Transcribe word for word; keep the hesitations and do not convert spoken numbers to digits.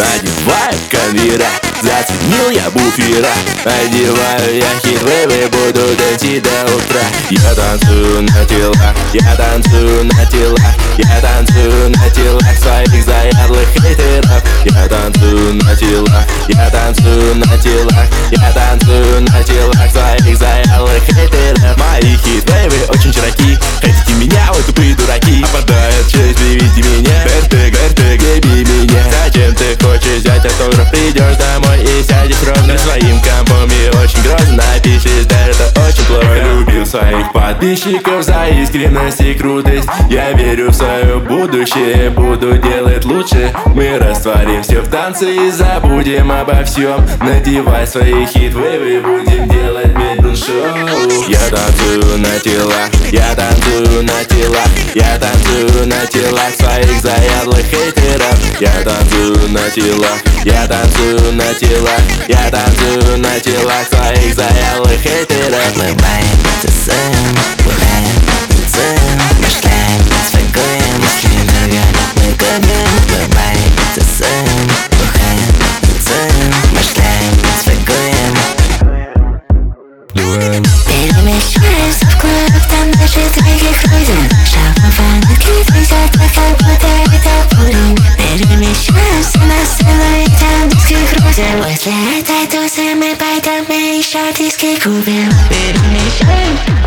надеваю конвера, заценил я буфера. Одеваю я хит-вейвы, буду танцевать до утра. Я танцую на телах, я танцую на телах, я танцую на телах своих заядлых хейтеров. Я танцую на телах, я танцую на телах, я танцую на телах своих заядлых хейтеров. Мои хит-вейвы очень широки, хотите меня, ой, тупые дураки. Опадает честь при виде меня, хэштег, хэштег, еби меня. Зачем ты хочешь взять автограф? Придешь домой и сядешь ровно своим компом и очень грозно напишешь, да это очень плохо. Любил своих подписчиков за искренность и крутость. Я верю в свое будущее, буду делать лучше. Мы растворим все в танце и забудем обо всем. Надевай свои хит-вейвы, будем делать медрун-шоу. Я танцую на телах, я танцую на телах, я танцую на телах своих заядлых хейтеров. Я танцую на телах, я танцую на телах, я танцую на телах своих заядлых хейтеров. Мы баем, танцуем, бухаем, танцуем, мечтаем, свайкуем, мысли дорогами мы губим. Мы баем, танцуем, бухаем, танцуем, мечтаем, свайкуем. Перемещаемся в клуб, там наши треки крутим. Шапом фанатки трясет, как будто это пудинг. Перемещаемся на сцену и там диски крутим. После этой тусы мы пойдем и еще диски купим. Перемещаемся.